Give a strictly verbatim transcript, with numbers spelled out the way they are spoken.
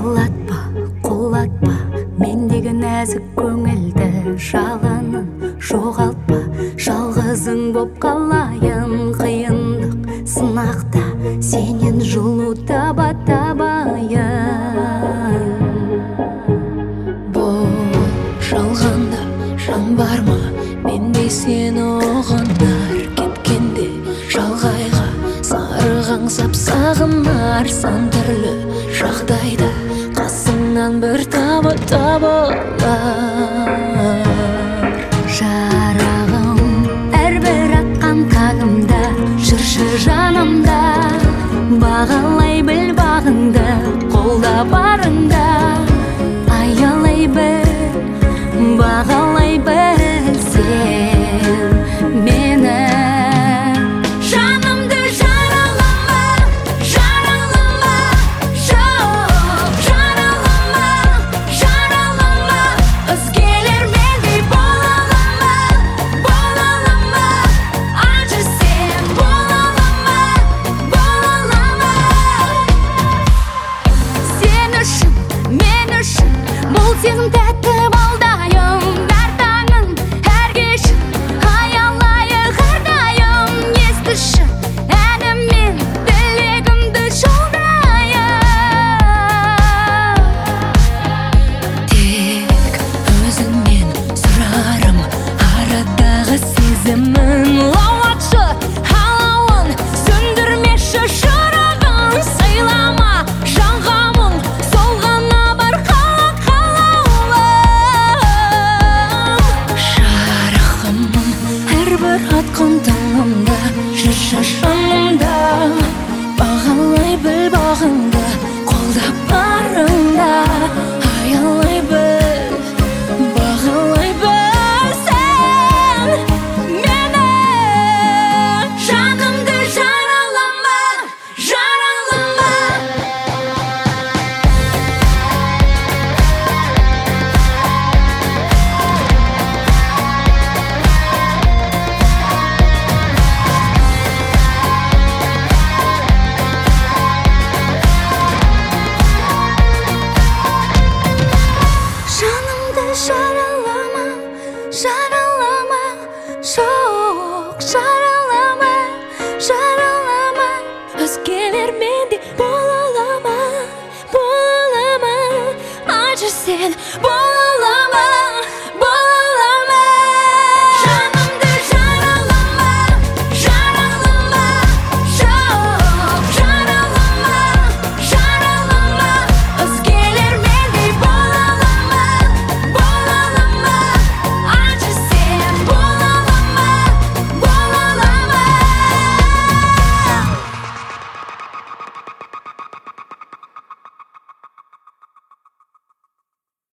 жылатпа, құлатпа, мендегі нәзік көңілді жалынын жоғалтпа, жалғызың боп қалайын қиындық сынақта, сенен жылу таба табайын. Бұл жалғанда жан бар ма, менде сені оғынар, кеткенде жалғайға сарыған сап сағынар, сан түрлі жағдайда қасыңнан бір табы табылар. Жарағым әрбір атқан тағымда, жүрші жанымда, бағалай біл бағыңды, қолда барыңда. Аялай біл, бағалай біл сен мені. Жанымды жаралама, жаралама, жоқ, жаралама, жаралама. Өзгелермендей бола алама, бола алама. Ачы сен бола алама, бола алама. Сен үшін, мен үшін, бұл сезім тәтті балдайым. Әр таңын, әр кешін аялайық әрдайым. Естіші әніммен тілегімді жолдайын. Тек өзіңнен сұрарым арадағы сезімін. Лауатшы алауын, сөндірмеші шырағын. Сыйлама жанға мұң, сол ғана бар қала қалауым. Жарығымын әрбір атқан таңымда, жүрші жанымда, бағалай біл бағыңды, қолда барыңда. Аялай біл, бағалай біл сен мені. Жанымды жаралама, жаралама. Жанымды жаралама, жаралама.